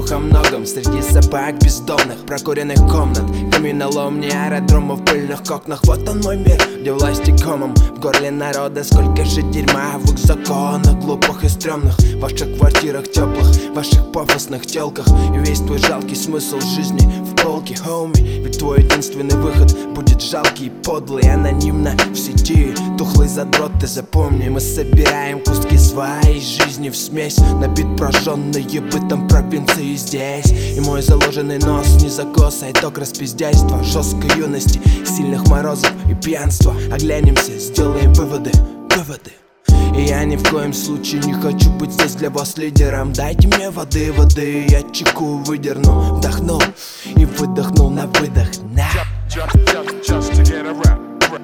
слух о многом среди собак бездомных, прокуренных комнат, каменоломни, аэродромов, пыльных кокнах. Вот он мой мир, где власти комом в горле народа. Сколько же дерьма в их законах, глупых и стрёмных, в ваших квартирах теплых, в ваших пафосных телках. И весь твой жалкий смысл жизни в полке, хоуми. Ведь твой единственный выход будет жалкий и подлый, анонимно в сети. Тухлый задрот, ты запомни, мы собираем куски своей жизни в смесь, на бит прожжённые бытом провинции здесь. И мой заложенный нос не закоса, итог распиздяйства, жесткой юности, сильных морозов и пьянства. Оглянемся, сделаем выводы. И я ни в коем случае не хочу быть здесь для вас лидером. Дайте мне воды, я чеку выдерну. Вдохнул и выдохнул на выдох. Just to get around.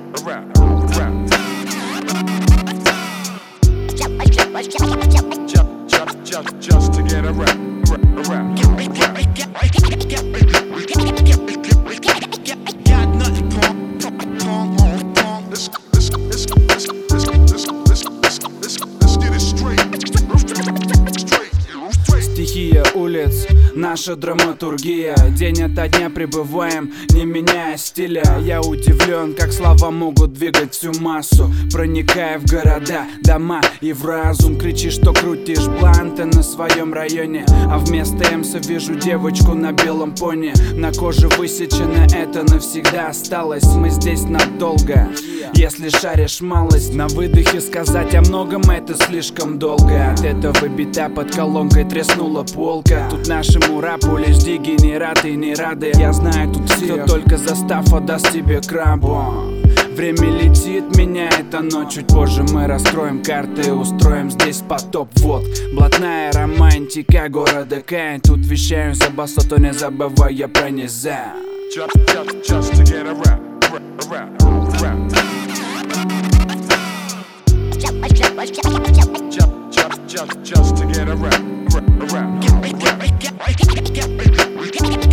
Just to get around. Got nothing, let's get it straight. Стихия улиц, наша драматургия. День ото дня пребываем, не меняя стиля. Я удивлен, как слова могут двигать всю массу, проникая в города, дома и в разум. Кричишь, что крутишь бланты на своем районе, а вместо эмса вижу девочку на белом пони. На коже высечено, это навсегда осталось. Мы здесь надолго, если шаришь малость. На выдохе сказать о многом это слишком долго. От этого бита под колонкой треснула полка. Тут нашему рэпу лишь дегенераты не рады. Я знаю тут все, только застав отдаст тебе крабу. Время летит, меняет оно. Чуть позже мы раскроем карты, устроим здесь потоп. Вот, блатная романтика города Каин. Тут вещаю за басоту, не забывая про низа. Just to get around. Just to get around.